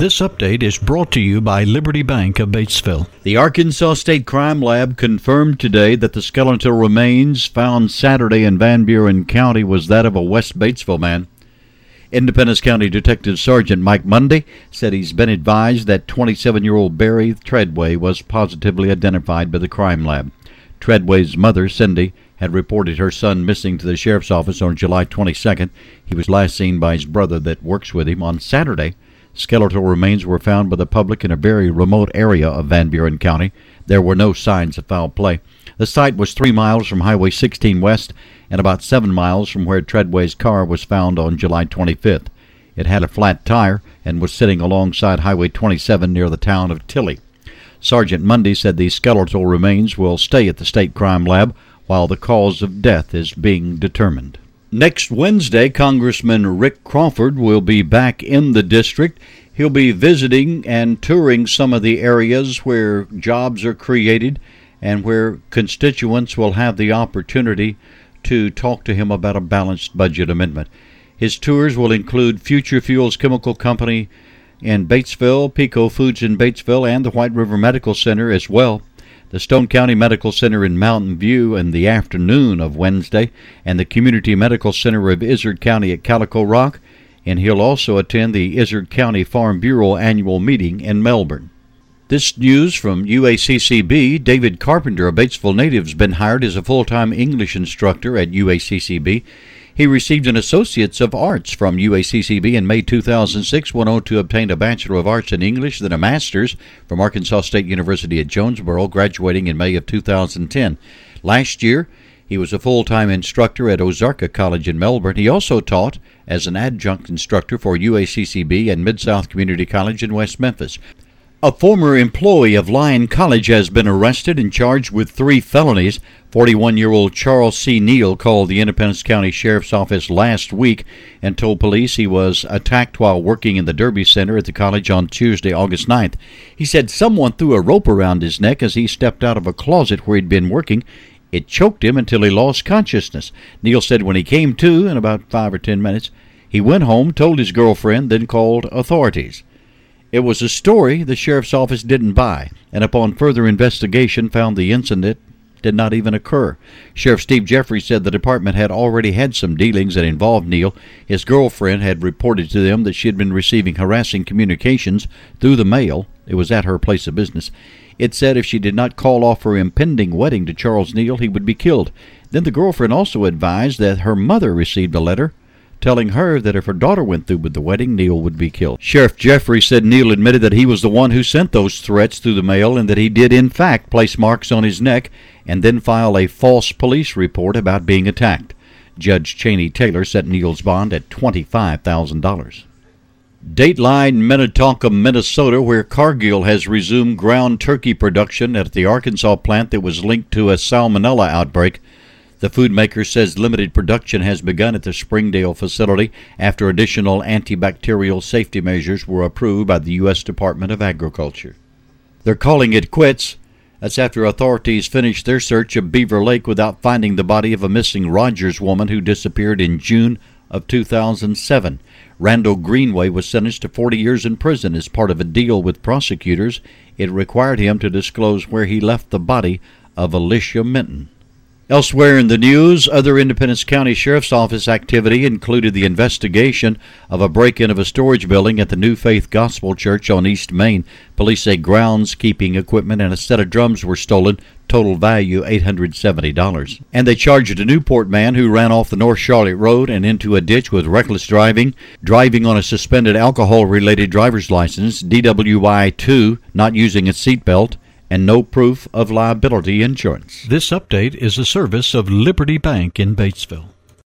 This update is brought to you by Liberty Bank of Batesville. The Arkansas State Crime Lab confirmed today that the skeletal remains found Saturday in Van Buren County was that of a West Batesville man. Independence County Detective Sergeant Mike Mundy said he's been advised that 27-year-old Barry Treadway was positively identified by the crime lab. Treadway's mother, Cindy, had reported her son missing to the sheriff's office on July 22nd. He was last seen by his brother that works with him on Saturday. Skeletal remains were found by the public in a very remote area of Van Buren County. There were no signs of foul play. The site was 3 miles from Highway 16 West and about 7 miles from where Treadway's car was found on July 25th. It had a flat tire and was sitting alongside Highway 27 near the town of Tilley. Sergeant Mundy said the skeletal remains will stay at the State Crime Lab while the cause of death is being determined. Next Wednesday, Congressman Rick Crawford will be back in the district. He'll be visiting and touring some of the areas where jobs are created and where constituents will have the opportunity to talk to him about a balanced budget amendment. His tours will include Future Fuels Chemical Company in Batesville, Pico Foods in Batesville, and the White River Medical Center as well. The Stone County Medical Center in Mountain View in the afternoon of Wednesday, and the Community Medical Center of Izard County at Calico Rock, and he'll also attend the Izard County Farm Bureau annual meeting in Melbourne. This news from UACCB. David Carpenter, a Batesville native, has been hired as a full-time English instructor at UACCB. He received an Associate's of Arts from UACCB in May 2006, went on to obtain a Bachelor of Arts in English, then a Master's from Arkansas State University at Jonesboro, graduating in May of 2010. Last year, he was a full-time instructor at Ozarka College in Melbourne. He also taught as an adjunct instructor for UACCB and Mid-South Community College in West Memphis. A former employee of Lyon College has been arrested and charged with 3 felonies. 41-year-old Charles C. Neal called the Independence County Sheriff's Office last week and told police he was attacked while working in the Derby Center at the college on Tuesday, August 9th. He said someone threw a rope around his neck as he stepped out of a closet where he'd been working. It choked him until he lost consciousness. Neal said when he came to in about 5 or 10 minutes, he went home, told his girlfriend, then called authorities. It was a story the sheriff's office didn't buy, and upon further investigation found the incident did not even occur. Sheriff Steve Jeffries said the department had already had some dealings that involved Neal. His girlfriend had reported to them that she had been receiving harassing communications through the mail. It was at her place of business. It said if she did not call off her impending wedding to Charles Neal, he would be killed. Then the girlfriend also advised that her mother received a letter telling her that if her daughter went through with the wedding, Neal would be killed. Sheriff Jeffries said Neal admitted that he was the one who sent those threats through the mail and that he did, in fact, place marks on his neck and then file a false police report about being attacked. Judge Cheney Taylor set Neal's bond at $25,000. Dateline, Minnetonka, Minnesota, where Cargill has resumed ground turkey production at the Arkansas plant that was linked to a salmonella outbreak. The food maker says limited production has begun at the Springdale facility after additional antibacterial safety measures were approved by the U.S. Department of Agriculture. They're calling it quits. That's after authorities finished their search of Beaver Lake without finding the body of a missing Rogers woman who disappeared in June of 2007. Randall Greenway was sentenced to 40 years in prison as part of a deal with prosecutors. It required him to disclose where he left the body of Alicia Minton. Elsewhere in the news, other Independence County Sheriff's Office activity included the investigation of a break-in of a storage building at the New Faith Gospel Church on East Main. Police say groundskeeping equipment and a set of drums were stolen, total value $870. And they charged a Newport man who ran off the North Charlotte Road and into a ditch with reckless driving on a suspended alcohol-related driver's license, DWI 2, not using a seatbelt, and no proof of liability insurance. This update is a service of Liberty Bank in Batesville.